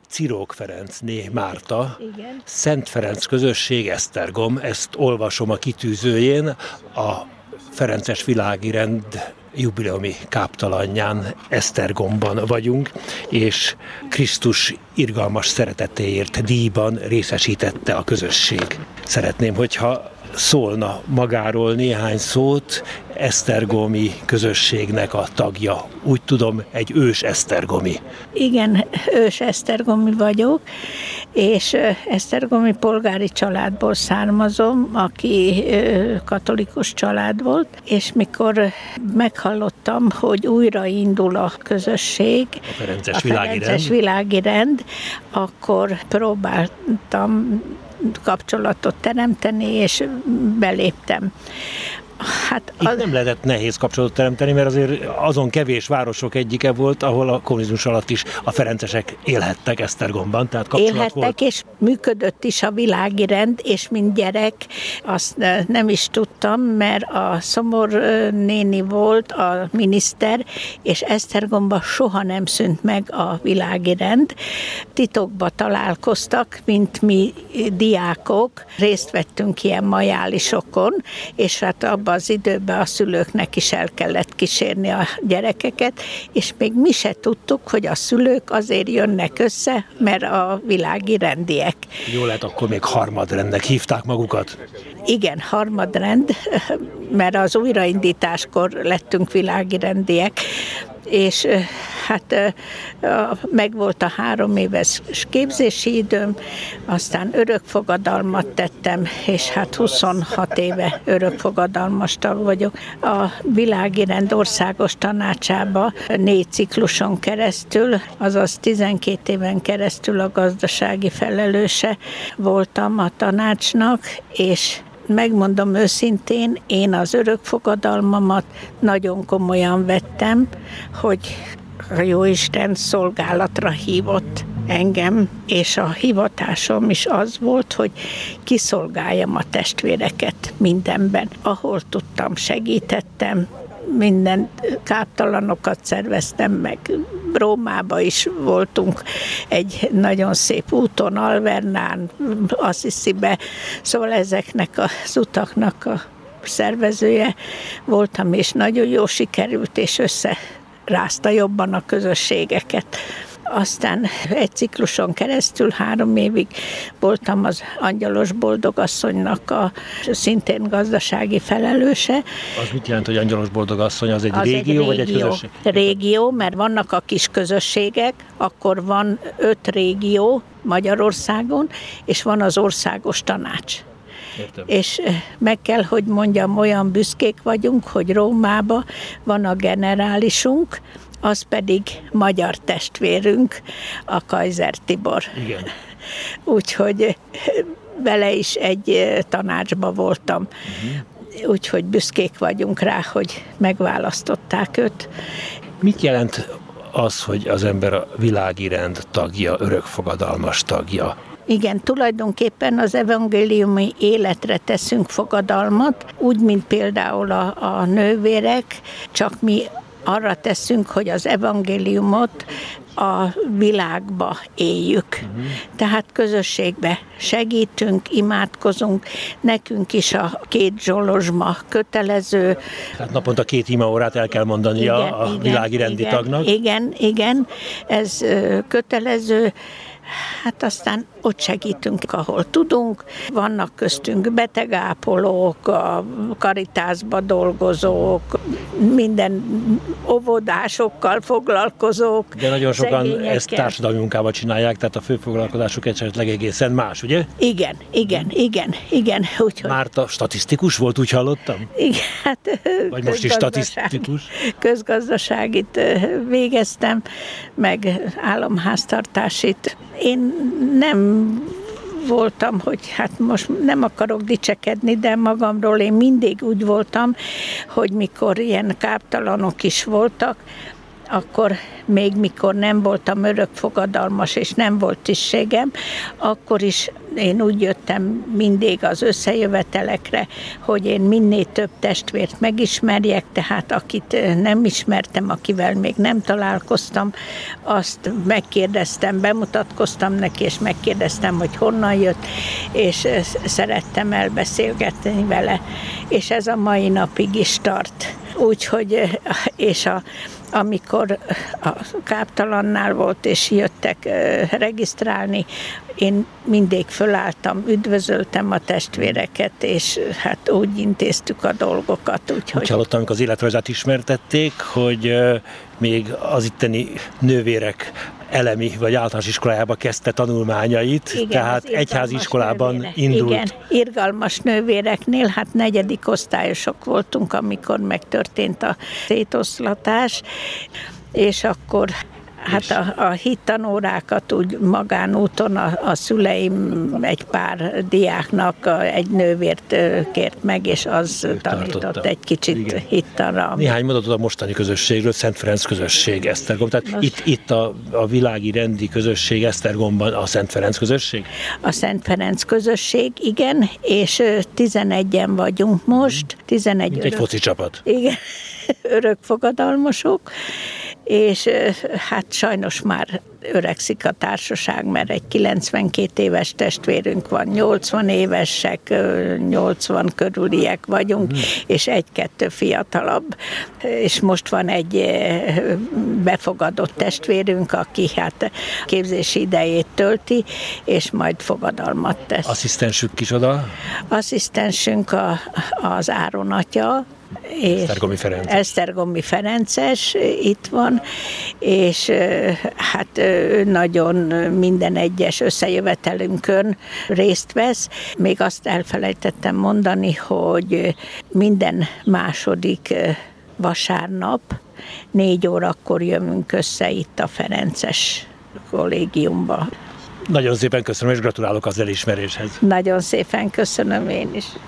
Cirok Ferencné Márta, Igen. Szent Ferenc közösség, Esztergom, ezt olvasom a kitűzőjén, a Ferences világi rend jubileumi káptalanján Esztergomban vagyunk, és Krisztus irgalmas szeretetéért díjban részesítette a közösség. Szeretném, hogyha szólna magáról néhány szót, esztergomi közösségnek a tagja. Úgy tudom, egy ős esztergomi. Igen, ős esztergomi vagyok, és esztergomi polgári családból származom, aki katolikus család volt, és mikor meghallottam, hogy újraindul a közösség, a Ferences világi rend, akkor próbáltam kapcsolatot teremteni, és beléptem. Hát Itt nem lehetett nehéz kapcsolatot teremteni, mert azért azon kevés városok egyike volt, ahol a kommunizmus alatt is a ferencesek élhettek Esztergomban, tehát kapcsolat élhettek, volt. És működött is a világi rend, és mint gyerek azt nem is tudtam, mert a Szomor néni volt a miniszter, és Esztergomban soha nem szűnt meg a világi rend. Titokba találkoztak, mint mi diákok, részt vettünk ilyen majálisokon, és hát abban az időben a szülőknek is el kellett kísérni a gyerekeket, és még mi se tudtuk, hogy a szülők azért jönnek össze, mert a világi rendiek. Jól lehet, akkor még harmadrendnek hívták magukat. Igen, harmadrend, mert az újraindításkor lettünk világi rendiek, és hát megvolt a 3 éves képzési időm, aztán örökfogadalmat tettem, és hát 26 éve örökfogadalmas tag vagyok. A világi rend országos tanácsába 4 cikluson keresztül, azaz 12 éven keresztül a gazdasági felelőse voltam a tanácsnak, és megmondom őszintén, én az örökfogadalmamat nagyon komolyan vettem, hogy a Jóisten szolgálatra hívott engem, és a hivatásom is az volt, hogy kiszolgáljam a testvéreket mindenben. Ahol tudtam, segítettem, minden káptalanokat szerveztem meg. Rómába is voltunk egy nagyon szép úton, Alvernán, Assisibe, szóval ezeknek az utaknak a szervezője voltam, és nagyon jó sikerült, és összerázta jobban a közösségeket. Aztán egy cikluson keresztül 3 évig voltam az Angyalos Boldogasszonynak a szintén gazdasági felelőse. Az mit jelent, hogy Angyalos Boldogasszony? Az egy régió, vagy egy közösség? Régió, mert vannak a kis közösségek, akkor van 5 régió Magyarországon, és van az országos tanács. Értem. És meg kell, hogy mondjam, olyan büszkék vagyunk, hogy Rómában van a generálisunk, az pedig magyar testvérünk, a Kaiser Tibor. Igen. Úgyhogy vele is egy tanácsba voltam. Úgyhogy büszkék vagyunk rá, hogy megválasztották őt. Mit jelent az, hogy az ember a világi rend tagja, örökfogadalmas tagja? Igen, tulajdonképpen az evangéliumi életre teszünk fogadalmat, úgy, mint például a nővérek, csak mi arra teszünk, hogy az evangéliumot a világba éljük. Tehát közösségbe segítünk, imádkozunk, nekünk is a 2 zsolozsma kötelező. Tehát naponta 2 imaórát el kell mondania a világi rendi tagnak. Igen, ez kötelező. Hát aztán ott segítünk, ahol tudunk. Vannak köztünk betegápolók, a Karitásba dolgozók, minden óvodásokkal foglalkozók. De nagyon sokan ezt társadalmi munkával csinálják, tehát a főfoglalkozásuk esetleg egészen más, ugye? Igen. Úgyhogy... Márta statisztikus volt, úgy hallottam? Igen, hát vagy most is statisztikus? Közgazdaságit végeztem, meg államháztartásit. Én nem voltam, hogy hát most nem akarok dicsekedni, de magamról én mindig úgy voltam, hogy mikor ilyen káptalanok is voltak, akkor még mikor nem voltam örökfogadalmas, és nem volt tisztségem, akkor is én úgy jöttem mindig az összejövetelekre, hogy én minél több testvért megismerjek, tehát akit nem ismertem, akivel még nem találkoztam, azt megkérdeztem, bemutatkoztam neki, és megkérdeztem, hogy honnan jött, és szerettem elbeszélgetni vele, és ez a mai napig is tart. Úgyhogy, és amikor a káptalannál volt, és jöttek regisztrálni, én mindig fölálltam, üdvözöltem a testvéreket, és hát úgy intéztük a dolgokat. Úgy hallottam, amikor az életrajzát ismertették, hogy még az itteni nővérek elemi vagy általános iskolájába kezdte tanulmányait, igen, tehát egyházi iskolában indult. Igen, irgalmas nővéreknél, hát 4. osztályosok voltunk, amikor megtörtént a szétoszlatás, és akkor hát a hittanórákat úgy magánúton a szüleim egy pár diáknak egy nővért kért meg, és az tanított egy kicsit hittanra. Néhány mondatot a mostani közösségről, Szent Ferenc közösség Esztergom. Tehát itt a világi rendi közösség Esztergomban a Szent Ferenc közösség? A Szent Ferenc közösség, igen, és 11-en vagyunk most. 11 egy foci csapat. Igen, örökfogadalmosok, és hát sajnos már öregszik a társaság, mert egy 92 éves testvérünk van, 80 évesek, 80 körüliek vagyunk, és egy-kettő fiatalabb. És most van egy befogadott testvérünk, aki hát képzési idejét tölti, és majd fogadalmat tesz. Asszisztensük kicsoda? Asszisztensünk az Áron atya, Esztergomi Ferences itt van, és hát ő nagyon minden egyes összejövetelünkön részt vesz. Még azt elfelejtettem mondani, hogy minden második vasárnap 4 órakor jövünk össze itt a Ferences kollégiumba. Nagyon szépen köszönöm, és gratulálok az elismeréshez. Nagyon szépen köszönöm én is.